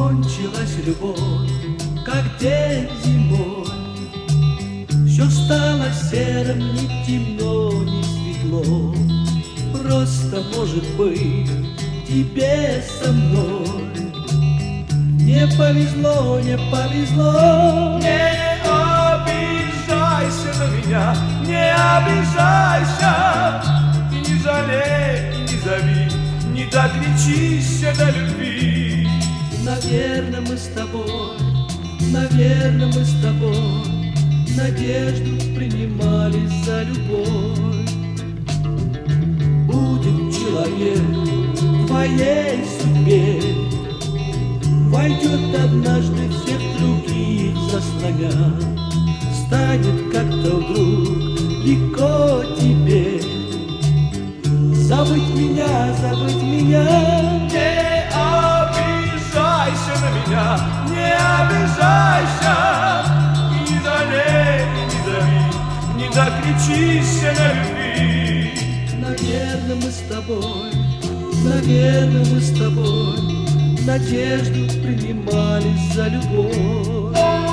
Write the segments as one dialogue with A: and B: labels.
A: Кончилась любовь, как день зимой. Все стало серым, ни темно, ни светло. Просто, может быть, тебе со мной не повезло, не повезло.
B: Не обижайся на меня, не обижайся. И не жалей, и не зови, не докричишься до любви.
A: Наверно, мы с тобой, наверно, мы с тобой надежду принимали за любовь. Будет человек в твоей судьбе, войдет однажды всех других заслоня. Станет как-то вдруг легко тебе забыть меня, забыть меня.
B: Не обижайся на меня, не обижайся. И не жалей, и не зови, не докричишься на любви.
A: Наверно, мы с тобой, наверно, мы с тобой надежду принимали за любовь.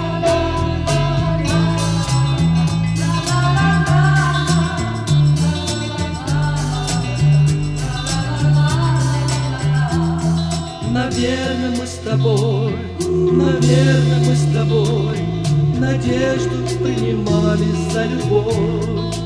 A: Наверно, мы с тобой, наверно, мы с тобой надежду принимали за любовь.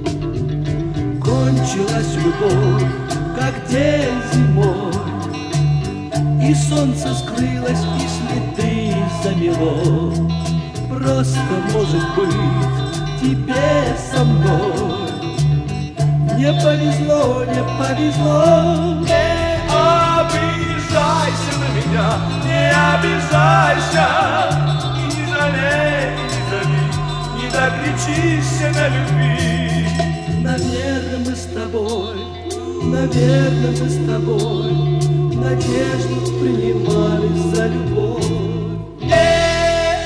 A: Кончилась любовь, как день зимой, и солнце скрылось, и следы замело. Просто, может быть, тебе со мной не повезло, не повезло.
B: Не обижайся на меня, не обижайся. И не жалей, и не зови, не докричишься на любви.
A: Наверно, мы с тобой, наверно, мы с тобой надежду принимали за любовь.
B: Не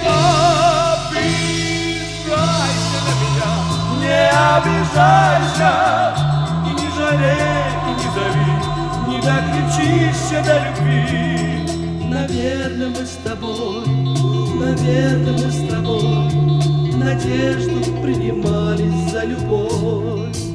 B: обижайся на меня, не обижайся. И не жалей, и не зови, не докричишься до любви.
A: Наверно, мы с тобой, наверно, мы с тобой надежду принимали за любовь.